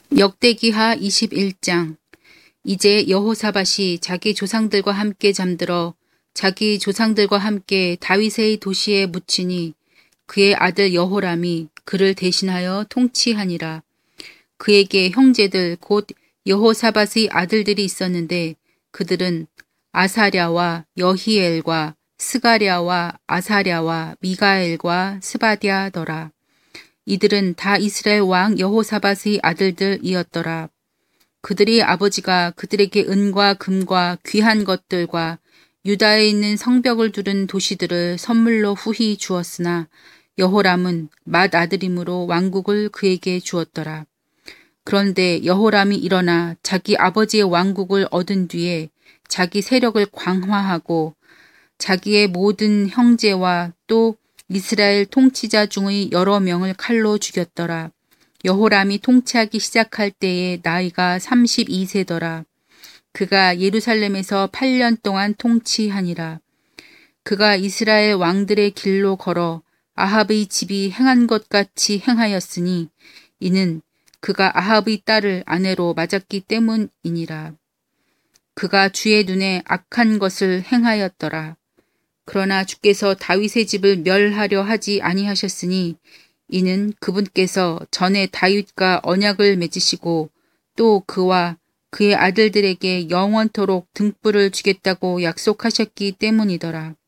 역대기하 21장. 이제 여호사밧이 자기 조상들과 함께 잠들어 자기 조상들과 함께 다윗의 도시에 묻히니 그의 아들 여호람이 그를 대신하여 통치하니라. 그에게 형제들 곧 여호사밧의 아들들이 있었는데 그들은 아사랴와 여히엘과 스가랴와 아사랴와 미가엘과 스바디아더라. 이들은 다 이스라엘 왕 여호사밧의 아들들이었더라. 그들이 아버지가 그들에게 은과 금과 귀한 것들과 유다에 있는 성벽을 두른 도시들을 선물로 후히 주었으나 여호람은 맏아들이므로 왕국을 그에게 주었더라. 그런데 여호람이 일어나 자기 아버지의 왕국을 얻은 뒤에 자기 세력을 강화하고 자기의 모든 형제와 또 이스라엘 통치자 중의 여러 명을 칼로 죽였더라. 여호람이 통치하기 시작할 때에 나이가 32세더라. 그가 예루살렘에서 8년 동안 통치하니라. 그가 이스라엘 왕들의 길로 걸어 아합의 집이 행한 것 같이 행하였으니 이는 그가 아합의 딸을 아내로 맞았기 때문이니라. 그가 주의 눈에 악한 것을 행하였더라. 그러나 주께서 다윗의 집을 멸하려 하지 아니하셨으니 이는 그분께서 전에 다윗과 언약을 맺으시고 또 그와 그의 아들들에게 영원토록 등불을 주겠다고 약속하셨기 때문이더라.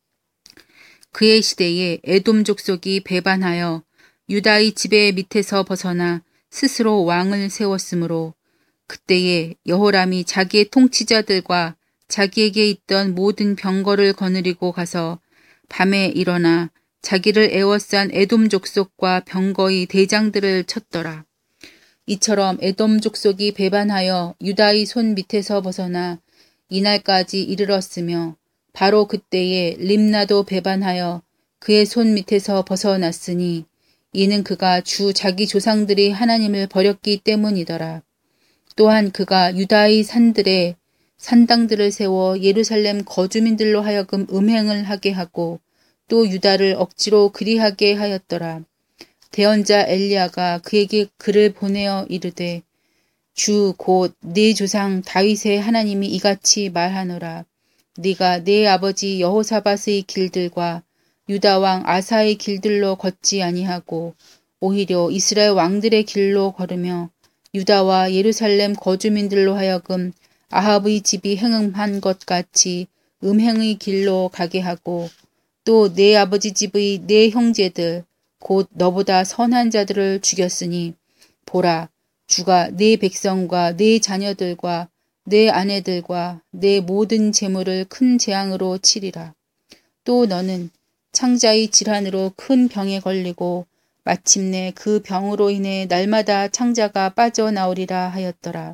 그의 시대에 에돔 족속이 배반하여 유다의 지배 밑에서 벗어나 스스로 왕을 세웠으므로 그때에 여호람이 자기의 통치자들과 자기에게 있던 모든 병거를 거느리고 가서 밤에 일어나 자기를 애워싼 에돔 족속과 병거의 대장들을 쳤더라. 이처럼 에돔 족속이 배반하여 유다의 손 밑에서 벗어나 이날까지 이르렀으며 바로 그때에 림나도 배반하여 그의 손 밑에서 벗어났으니 이는 그가 주 자기 조상들이 하나님을 버렸기 때문이더라. 또한 그가 유다의 산들에 산당들을 세워 예루살렘 거주민들로 하여금 음행을 하게 하고 또 유다를 억지로 그리하게 하였더라. 대언자 엘리야가 그에게 글을 보내어 이르되 주 곧 네 조상 다윗의 하나님이 이같이 말하노라. 네가 네 아버지 여호사밧의 길들과 유다 왕 아사의 길들로 걷지 아니하고 오히려 이스라엘 왕들의 길로 걸으며 유다와 예루살렘 거주민들로 하여금 아합의 집이 행음한 것 같이 음행의 길로 가게 하고 또 내 아버지 집의 네 형제들 곧 너보다 선한 자들을 죽였으니 보라 주가 네 백성과 네 자녀들과 네 아내들과 네 모든 재물을 큰 재앙으로 치리라. 또 너는 창자의 질환으로 큰 병에 걸리고 마침내 그 병으로 인해 날마다 창자가 빠져나오리라 하였더라.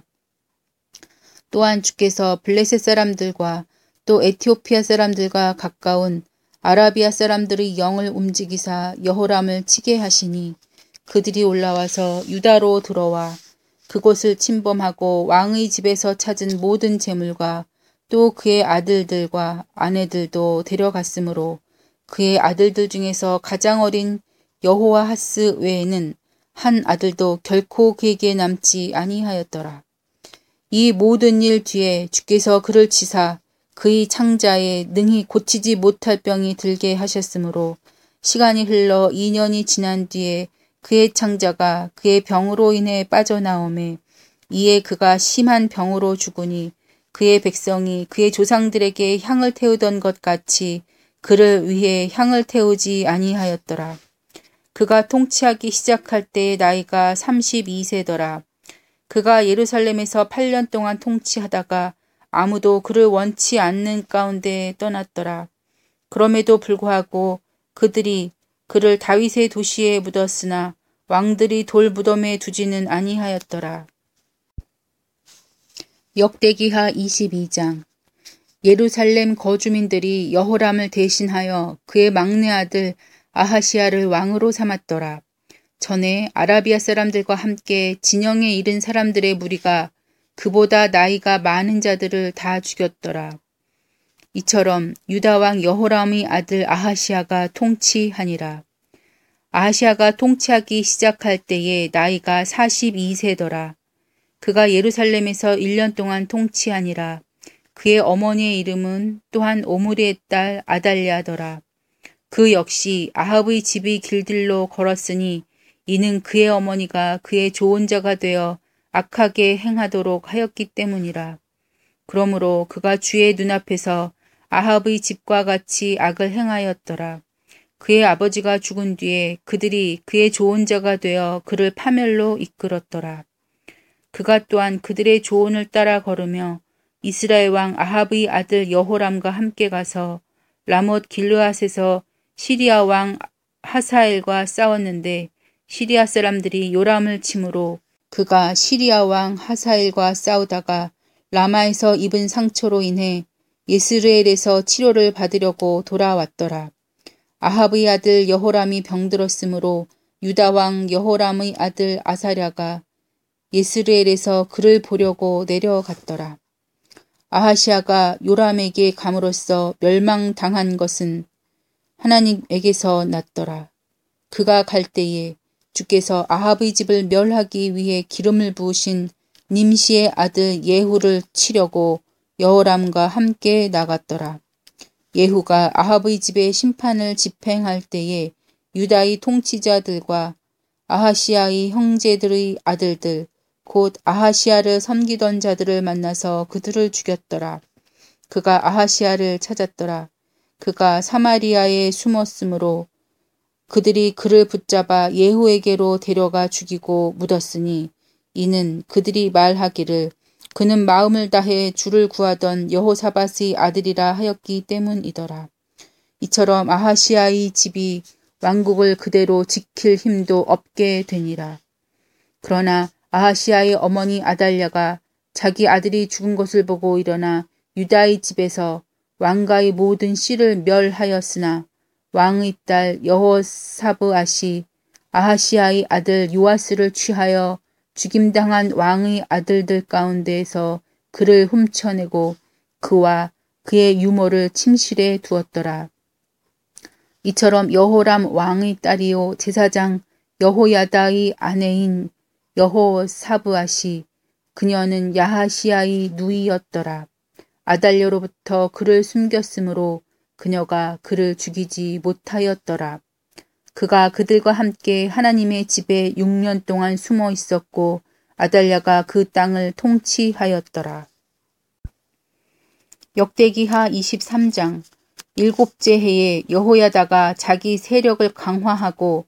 또한 주께서 블레셋 사람들과 또 에티오피아 사람들과 가까운 아라비아 사람들의 영을 움직이사 여호람을 치게 하시니 그들이 올라와서 유다로 들어와 그곳을 침범하고 왕의 집에서 찾은 모든 재물과 또 그의 아들들과 아내들도 데려갔으므로 그의 아들들 중에서 가장 어린 여호아하스 외에는 한 아들도 결코 그에게 남지 아니하였더라. 이 모든 일 뒤에 주께서 그를 치사 그의 창자에 능히 고치지 못할 병이 들게 하셨으므로 시간이 흘러 2년이 지난 뒤에 그의 창자가 그의 병으로 인해 빠져나오매 이에 그가 심한 병으로 죽으니 그의 백성이 그의 조상들에게 향을 태우던 것 같이 그를 위해 향을 태우지 아니하였더라. 그가 통치하기 시작할 때의 나이가 32세더라. 그가 예루살렘에서 8년 동안 통치하다가 아무도 그를 원치 않는 가운데 떠났더라. 그럼에도 불구하고 그들이 그를 다윗의 도시에 묻었으나 왕들이 돌 무덤에 두지는 아니하였더라. 역대기하 22장. 예루살렘 거주민들이 여호람을 대신하여 그의 막내 아들 아하시야를 왕으로 삼았더라. 전에 아라비아 사람들과 함께 진영에 이른 사람들의 무리가 그보다 나이가 많은 자들을 다 죽였더라. 이처럼 유다 왕 여호람의 아들 아하시야가 통치하니라. 아하시아가 통치하기 시작할 때에 나이가 42세더라. 그가 예루살렘에서 1년 동안 통치하니라. 그의 어머니의 이름은 또한 오므리의 딸 아달랴더라. 그 역시 아합의 집의 길들로 걸었으니 이는 그의 어머니가 그의 조언자가 되어 악하게 행하도록 하였기 때문이라. 그러므로 그가 주의 눈앞에서 아합의 집과 같이 악을 행하였더라. 그의 아버지가 죽은 뒤에 그들이 그의 조언자가 되어 그를 파멸로 이끌었더라. 그가 또한 그들의 조언을 따라 걸으며 이스라엘 왕 아합의 아들 여호람과 함께 가서 라못 길르앗에서 시리아 왕 하사엘과 싸웠는데 시리아 사람들이 요람을 치므로 그가 시리아 왕 하사엘과 싸우다가 라마에서 입은 상처로 인해 예스르엘에서 치료를 받으려고 돌아왔더라. 아합의 아들 여호람이 병들었으므로 유다 왕 여호람의 아들 아사랴가 예스르엘에서 그를 보려고 내려갔더라. 아하시아가 요람에게 감으로써 멸망당한 것은 하나님에게서 났더라. 그가 갈 때에 주께서 아합의 집을 멸하기 위해 기름을 부으신 님시의 아들 예후를 치려고 여호람과 함께 나갔더라. 예후가 아합의 집에 심판을 집행할 때에 유다의 통치자들과 아하시아의 형제들의 아들들 곧 아하시아를 섬기던 자들을 만나서 그들을 죽였더라. 그가 아하시아를 찾았더라. 그가 사마리아에 숨었으므로 그들이 그를 붙잡아 예후에게로 데려가 죽이고 묻었으니 이는 그들이 말하기를 그는 마음을 다해 주를 구하던 여호사밧의 아들이라 하였기 때문이더라. 이처럼 아하시아의 집이 왕국을 그대로 지킬 힘도 없게 되니라. 그러나 아하시아의 어머니 아달랴가 자기 아들이 죽은 것을 보고 일어나 유다의 집에서 왕가의 모든 씨를 멸하였으나 왕의 딸 여호사브앗이 아하시아의 아들 요아스를 취하여 죽임당한 왕의 아들들 가운데에서 그를 훔쳐내고 그와 그의 유모를 침실에 두었더라. 이처럼 여호람 왕의 딸이요 제사장 여호야다의 아내인 여호사브앗이 그녀는 야하시아의 누이였더라. 아달랴로부터 그를 숨겼으므로 그녀가 그를 죽이지 못하였더라. 그가 그들과 함께 하나님의 집에 6년 동안 숨어 있었고 아달랴가 그 땅을 통치하였더라. 역대기하 23장 일곱째 해에 여호야다가 자기 세력을 강화하고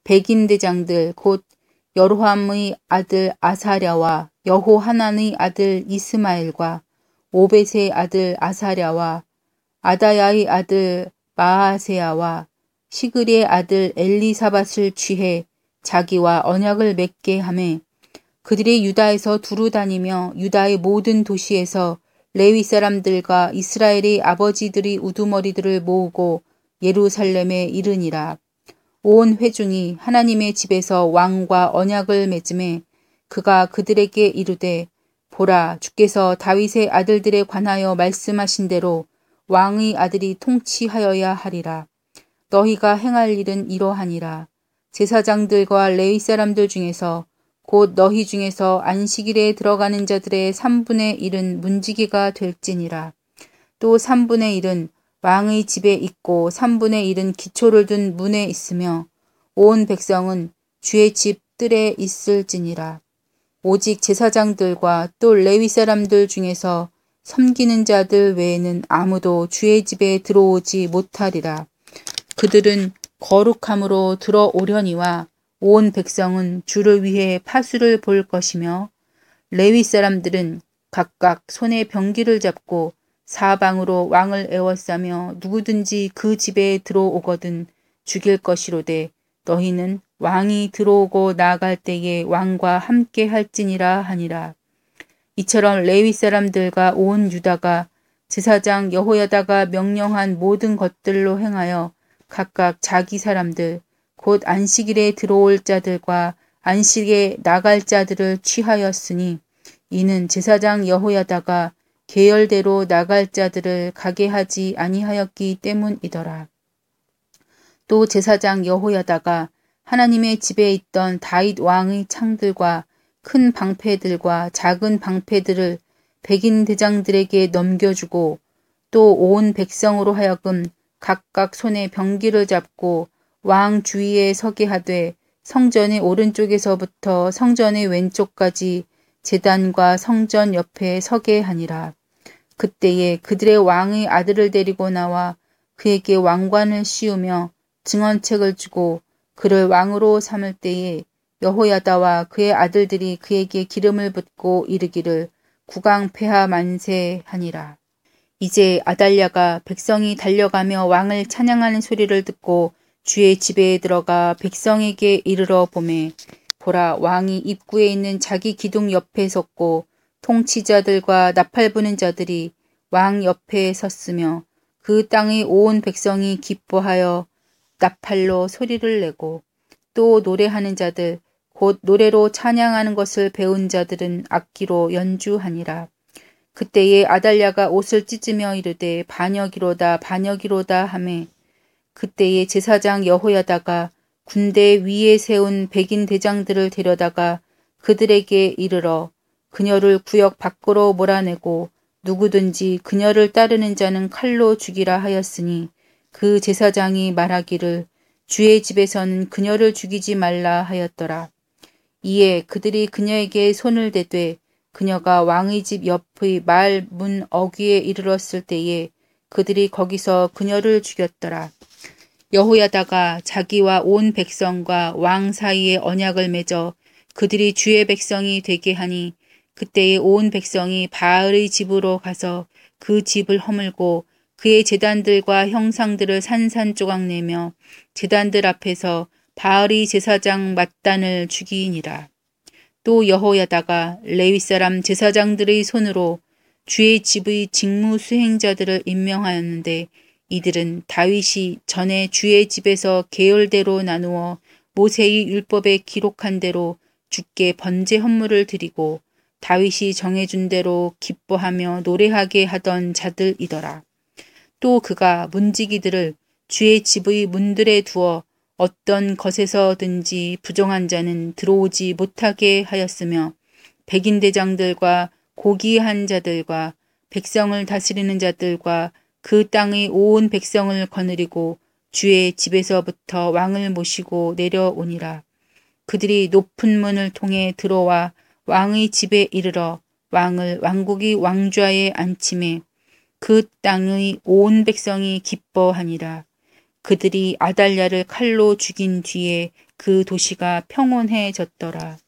백인대장들 곧 여로함의 아들 아사랴와 여호하난의 아들 이스마엘과 오벳의 아들 아사랴와 아다야의 아들 마아세야와 시그리의 아들 엘리사밧을 취해 자기와 언약을 맺게 하매 그들이 유다에서 두루 다니며 유다의 모든 도시에서 레위 사람들과 이스라엘의 아버지들이 우두머리들을 모으고 예루살렘에 이르니라. 온 회중이 하나님의 집에서 왕과 언약을 맺음에 그가 그들에게 이르되 보라 주께서 다윗의 아들들에 관하여 말씀하신 대로 왕의 아들이 통치하여야 하리라. 너희가 행할 일은 이러하니라. 제사장들과 레위 사람들 중에서 곧 너희 중에서 안식일에 들어가는 자들의 3분의 1은 문지기가 될지니라. 또 3분의 1은 왕의 집에 있고 3분의 1은 기초를 둔 문에 있으며 온 백성은 주의 집 뜰에 있을지니라. 오직 제사장들과 또 레위 사람들 중에서 섬기는 자들 외에는 아무도 주의 집에 들어오지 못하리라. 그들은 거룩함으로 들어오려니와 온 백성은 주를 위해 파수를 볼 것이며 레위 사람들은 각각 손에 병기를 잡고 사방으로 왕을 에워싸며 누구든지 그 집에 들어오거든 죽일 것이로되 너희는 왕이 들어오고 나아갈 때에 왕과 함께 할지니라 하니라. 이처럼 레위 사람들과 온 유다가 제사장 여호야다가 명령한 모든 것들로 행하여 각각 자기 사람들 곧 안식일에 들어올 자들과 안식에 나갈 자들을 취하였으니 이는 제사장 여호야다가 계열대로 나갈 자들을 가게 하지 아니하였기 때문이더라. 또 제사장 여호야다가 하나님의 집에 있던 다윗 왕의 창들과 큰 방패들과 작은 방패들을 백인 대장들에게 넘겨주고 또 온 백성으로 하여금 각각 손에 병기를 잡고 왕 주위에 서게 하되 성전의 오른쪽에서부터 성전의 왼쪽까지 제단과 성전 옆에 서게 하니라. 그때에 그들의 왕의 아들을 데리고 나와 그에게 왕관을 씌우며 증언책을 주고 그를 왕으로 삼을 때에 여호야다와 그의 아들들이 그에게 기름을 붓고 이르기를 국왕폐하 만세 하니라. 이제 아달랴가 백성이 달려가며 왕을 찬양하는 소리를 듣고 주의 집에 들어가 백성에게 이르러 보매 보라 왕이 입구에 있는 자기 기둥 옆에 섰고 통치자들과 나팔 부는 자들이 왕 옆에 섰으며 그 땅의 온 백성이 기뻐하여 나팔로 소리를 내고 또 노래하는 자들 곧 노래로 찬양하는 것을 배운 자들은 악기로 연주하니라. 그때에 아달랴가 옷을 찢으며 이르되 반역이로다 반역이로다 하매 그때에 제사장 여호야다가 군대 위에 세운 백인 대장들을 데려다가 그들에게 이르러 그녀를 구역 밖으로 몰아내고 누구든지 그녀를 따르는 자는 칼로 죽이라 하였으니 그 제사장이 말하기를 주의 집에서는 그녀를 죽이지 말라 하였더라. 이에 그들이 그녀에게 손을 대되 그녀가 왕의 집 옆의 말 문 어귀에 이르렀을 때에 그들이 거기서 그녀를 죽였더라. 여호야다가 자기와 온 백성과 왕 사이에 언약을 맺어 그들이 주의 백성이 되게 하니 그때에 온 백성이 바알의 집으로 가서 그 집을 허물고 그의 제단들과 형상들을 산산조각내며 제단들 앞에서 바알의 제사장 맏단을 죽이니라. 또 여호야다가 레위 사람 제사장들의 손으로 주의 집의 직무 수행자들을 임명하였는데 이들은 다윗이 전에 주의 집에서 계열대로 나누어 모세의 율법에 기록한 대로 주께 번제 헌물을 드리고 다윗이 정해준 대로 기뻐하며 노래하게 하던 자들이더라. 또 그가 문지기들을 주의 집의 문들에 두어 어떤 것에서든지 부정한 자는 들어오지 못하게 하였으며 백인 대장들과 고귀한 자들과 백성을 다스리는 자들과 그 땅의 온 백성을 거느리고 주의 집에서부터 왕을 모시고 내려오니라. 그들이 높은 문을 통해 들어와 왕의 집에 이르러 왕을 왕국의 왕좌에 앉히매 그 땅의 온 백성이 기뻐하니라. 그들이 아달랴를 칼로 죽인 뒤에 그 도시가 평온해졌더라.